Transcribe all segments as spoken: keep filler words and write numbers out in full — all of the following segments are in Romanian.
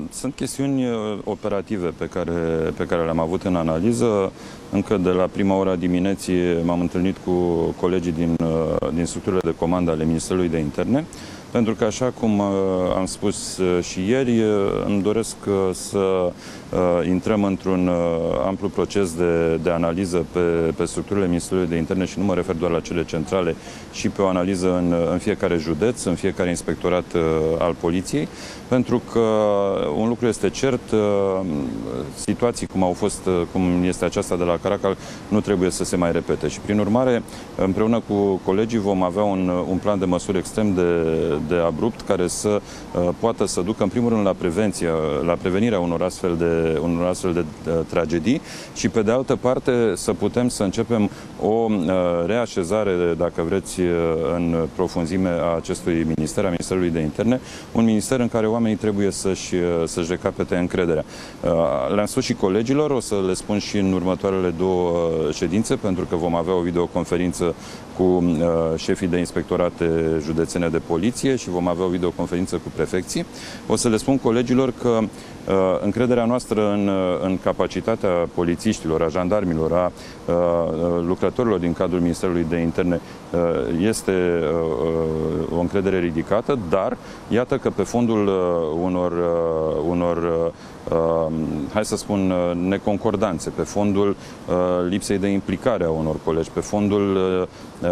Sunt chestiuni operative pe care, pe care le-am avut în analiză. Încă de la prima ora dimineții m-am întâlnit cu colegii din, din structurile de comandă ale Ministerului de Interne, pentru că, așa cum am spus și ieri, îmi doresc să intrăm într-un amplu proces de, de analiză pe, pe structurile Ministerului de Interne și nu mă refer doar la cele centrale, și pe o analiză în, în fiecare județ, în fiecare inspectorat al poliției, pentru că un lucru este cert, situații cum au fost, cum este aceasta de la Caracal, nu trebuie să se mai repete și, prin urmare, împreună cu colegii vom avea un, un plan de măsuri extrem de, de abrupt, care să uh, poată să ducă, în primul rând, la prevenție, la prevenirea unor astfel de, unor astfel de uh, tragedii și, pe de altă parte, să putem să începem o uh, reașezare, dacă vreți, uh, în profunzime a acestui minister, a Ministerului de Interne, un minister în care oamenii trebuie să-și uh, să-și recapete încrederea. Uh, le-am spus și colegilor, o să le spun și în următoarele două uh, ședințe, pentru că vom avea o videoconferință cu uh, șefii de inspectorate județene de poliție și vom avea o videoconferință cu prefecții. O să le spun colegilor că uh, încrederea noastră în, în capacitatea polițiștilor, a jandarmilor, a uh, lucrătorilor din cadrul Ministerului de Interne uh, este uh, o încredere ridicată, dar iată că pe fondul uh, unor, uh, unor uh, Uh, hai să spun, uh, neconcordanțe, pe fondul uh, lipsei de implicare a unor colegi, pe fondul uh,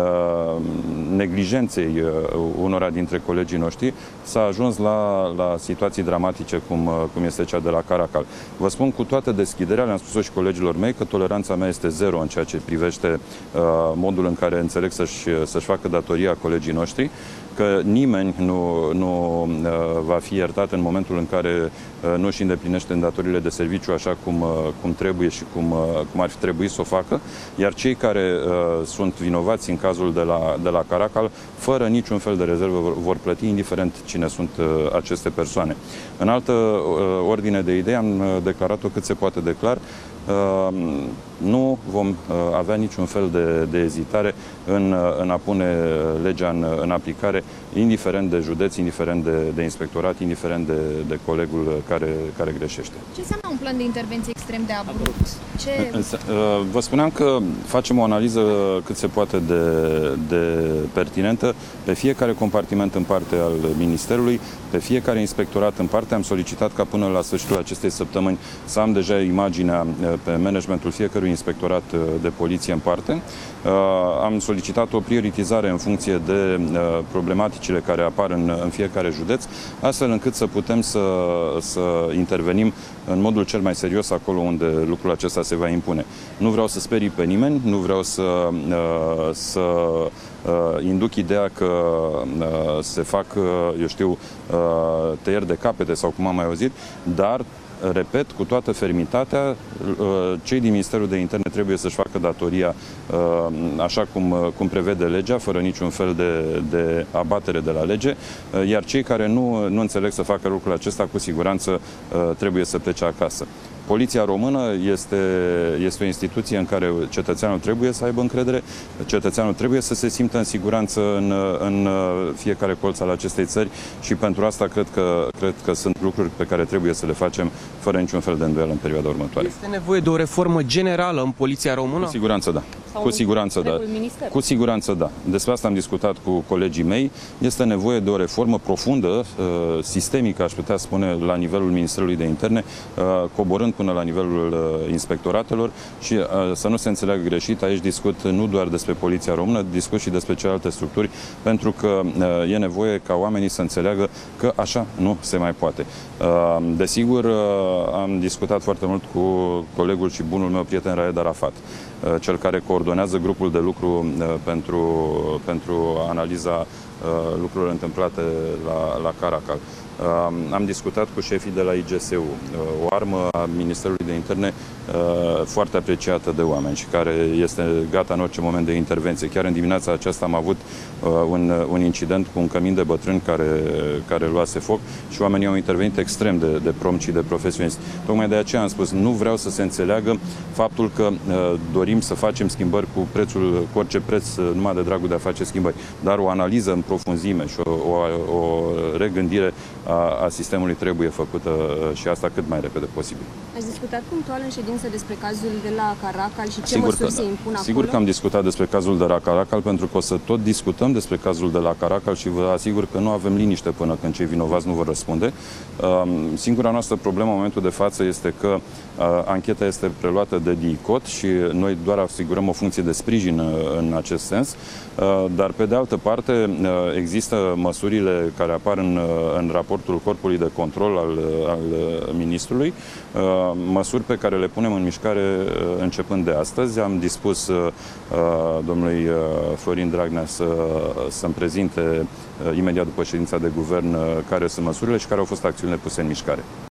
neglijenței uh, unora dintre colegii noștri, s-a ajuns la, la situații dramatice cum, uh, cum este cea de la Caracal. Vă spun cu toată deschiderea, le-am spus-o și colegilor mei, că toleranța mea este zero în ceea ce privește uh, modul în care înțeleg să-și să-și facă datoria colegii noștri, că nimeni nu, nu uh, va fi iertat în momentul în care uh, nu își îndeplinește îndatoririle de serviciu așa cum, uh, cum trebuie și cum, uh, cum ar fi trebuit să o facă, iar cei care uh, sunt vinovați în cazul de la, de la Caracal, fără niciun fel de rezervă, vor, vor plăti, indiferent cine sunt uh, aceste persoane. În altă uh, ordine de idei, am uh, declarat-o cât se poate de clar, Uh, nu vom uh, avea niciun fel de, de ezitare în, uh, în a pune legea în, în aplicare, indiferent de județ, indiferent de, de inspectorat, indiferent de, de colegul care, care greșește. Ce înseamnă un plan de intervenție extrem de abrupt? Ce... Uh, vă spuneam că facem o analiză cât se poate de, de pertinentă pe fiecare compartiment în parte al Ministerului, pe fiecare inspectorat în parte. Am solicitat ca până la sfârșitul acestei săptămâni să am deja imaginea pe managementul fiecărui inspectorat de poliție în parte. Am solicitat o prioritizare în funcție de problematicile care apar în, în fiecare județ, astfel încât să putem să, să intervenim în modul cel mai serios acolo unde lucrul acesta se va impune. Nu vreau să sperii pe nimeni, nu vreau să, să induc ideea că se fac, eu știu, tăieri de capete sau cum am mai auzit, dar repet, cu toată fermitatea, cei din Ministerul de Interne trebuie să-și facă datoria așa cum, cum prevede legea, fără niciun fel de, de abatere de la lege, iar cei care nu, nu înțeleg să facă lucrul acesta, cu siguranță trebuie să plece acasă. Poliția română este, este o instituție în care cetățeanul trebuie să aibă încredere, cetățeanul trebuie să se simtă în siguranță în, în fiecare colț al acestei țări și pentru asta cred că, cred că sunt lucruri pe care trebuie să le facem fără niciun fel de îndoială în perioada următoare. Este nevoie de o reformă generală în Poliția Română? Cu siguranță da. Cu siguranță da. Cu siguranță da. Despre asta am discutat cu colegii mei. Este nevoie de o reformă profundă, sistemică, aș putea spune, la nivelul Ministerului de Interne, coborând până la nivelul inspectoratelor și să nu se înțeleagă greșit, aici discut nu doar despre Poliția Română, discut și despre celelalte structuri, pentru că e nevoie ca oamenii să înțeleagă că așa nu se mai poate. Desigur, am discutat foarte mult cu colegul și bunul meu prieten Raed Arafat, cel care coordonează grupul de lucru pentru, pentru analiza lucrurilor întâmplate la, la Caracal. Am discutat cu șefii de la I G S U, o armă a Ministerului de Interne foarte apreciată de oameni și care este gata în orice moment de intervenție. Chiar în dimineața aceasta am avut un, un incident cu un cămin de bătrâni care, care luase foc și oamenii au intervenit extrem de, de prompt și de profesioniști. Tocmai de aceea am spus, nu vreau să se înțeleagă faptul că dorim să facem schimbări cu prețul, cu orice preț, numai de dragul de a face schimbări, dar o analiză în profunzime și o, o, o regândire a, a sistemului trebuie făcută și asta cât mai repede posibil. Ați discutat punctual în ședință despre cazul de la Caracal și ce Sigur măsuri că, se impun acolo? Sigur că am discutat despre cazul de la Caracal, pentru că o să tot discutăm despre cazul de la Caracal și vă asigur că nu avem liniște până când cei vinovați nu vor răspunde. Singura noastră problemă în momentul de față este că ancheta este preluată de DICOT și noi doar asigurăm o funcție de sprijin în acest sens, dar pe de altă parte există măsurile care apar în, în raportul Corpului de Control al, al Ministrului, măsuri pe care le punem în mișcare începând de astăzi. Am dispus domnului Florin Dragnea să, să-mi prezinte imediat după ședința de guvern care sunt măsurile și care au fost acțiunile puse în mișcare.